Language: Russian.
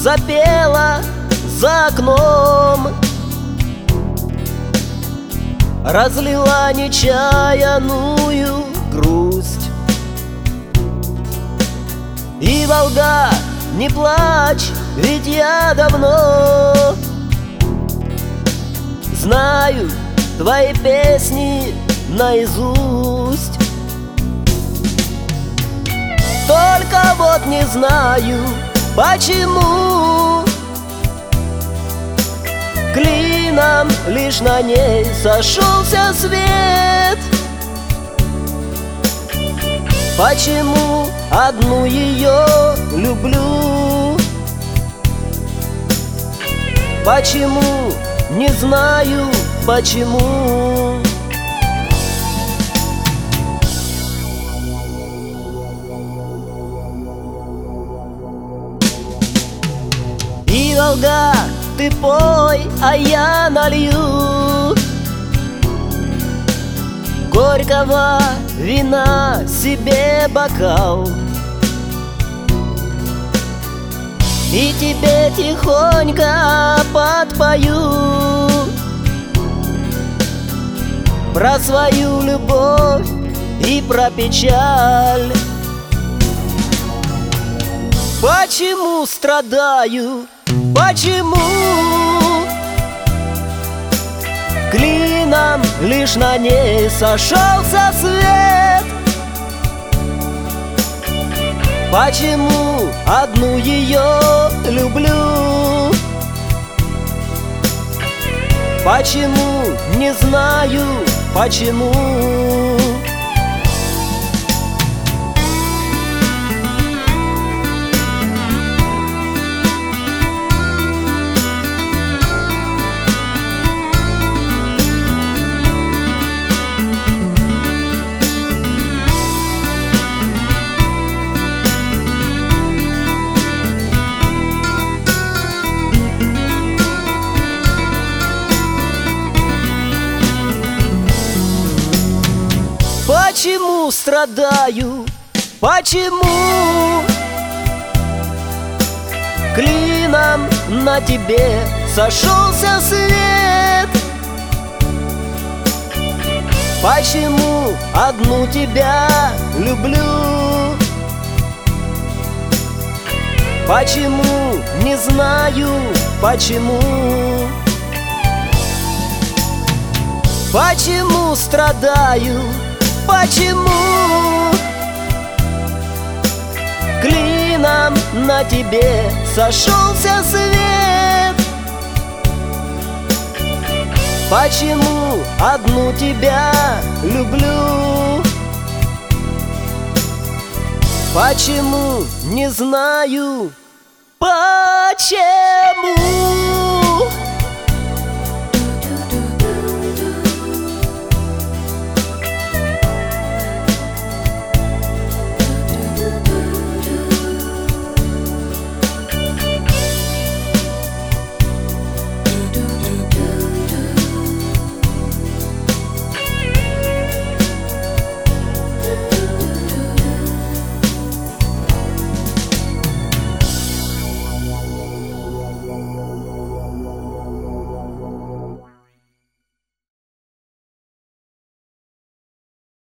запела за окном, разлила нечаянную грусть. И, Волга, не плачь, ведь я давно знаю твои песни наизусть. Только вот не знаю, почему клином лишь на ней сошелся свет. Почему одну ее люблю? Почему? Не знаю, почему. И, Волга, ты пой, а я налью горького вина себе бокал, и тебе тихонько подпою про свою любовь и про печаль. Почему страдаю? Почему клином лишь на ней сошелся свет? Почему одну ее люблю? Почему? Не знаю, почему. Почему страдаю? Почему клином на тебе сошелся свет? Почему одну тебя люблю? Почему? Не знаю, почему. Почему страдаю? Почему клином на тебе сошелся свет? Почему одну тебя люблю? Почему? Не знаю.